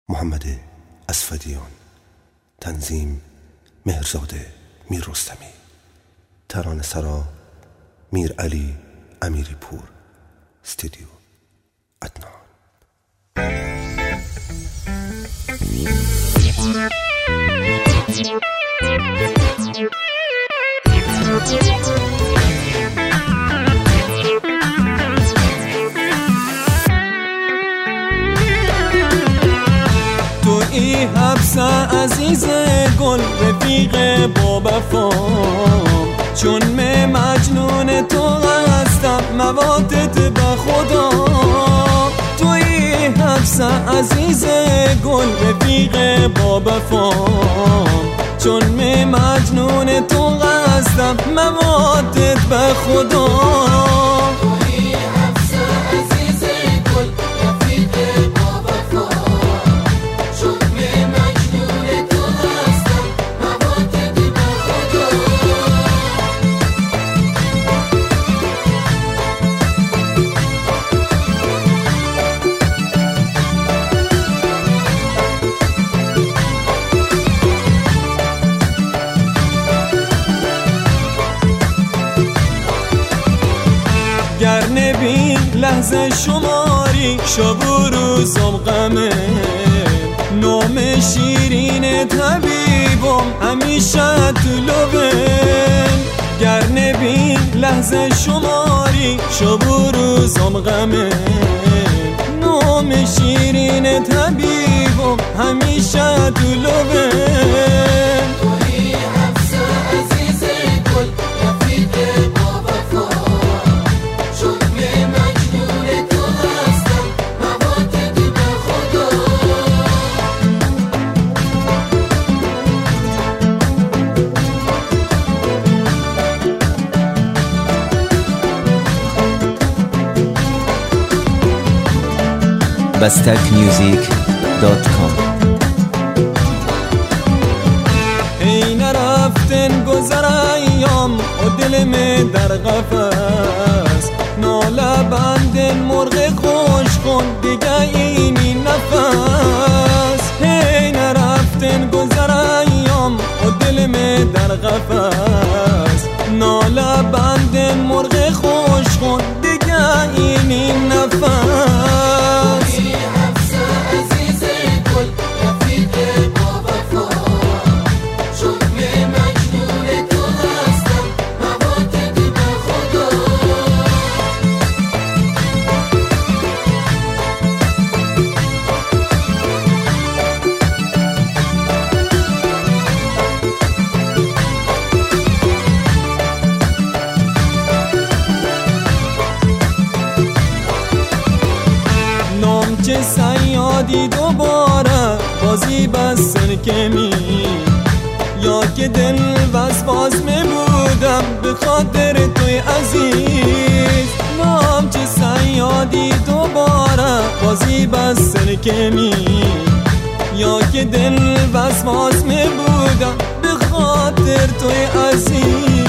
محمد اسفدیان، تنظیم مهرزاده میر رستمی، ترانه سرا میر علی امیری پور، استودیو عدنان. توی حبس عزیز گل رفیق با وفام، چون من مجنون تو هستم موادت به خدا. توی حبس عزیز گل رفیق با وفام، چون من مجنون تو هستم موادت به خدا. گر نبین لحظه شماری شب و روزم غمه، نام شیرین طبیبم همیشه تو لبم. گر نبین لحظه شماری شب و روزم غمه، نام شیرین طبیبم همیشه تو لبم. bastakmusic.com. ای نرفتن گذر ایام و دلم در قفس، ناله بندن مرغ خوش کن دیگه اینی نفس. ای نرفتن گذر ایام و دلم در قفس، ناله بندن مرغ خوش کن دیگه اینی نفس. چه سیادی دوباره بازی بس سرکمی، یا که دل وسواس می بودم به خاطر توی عزیز. نام چه سیادی دوباره بازی بس سرکمی، یا که دل وسواس می بودم به خاطر توی عزیز.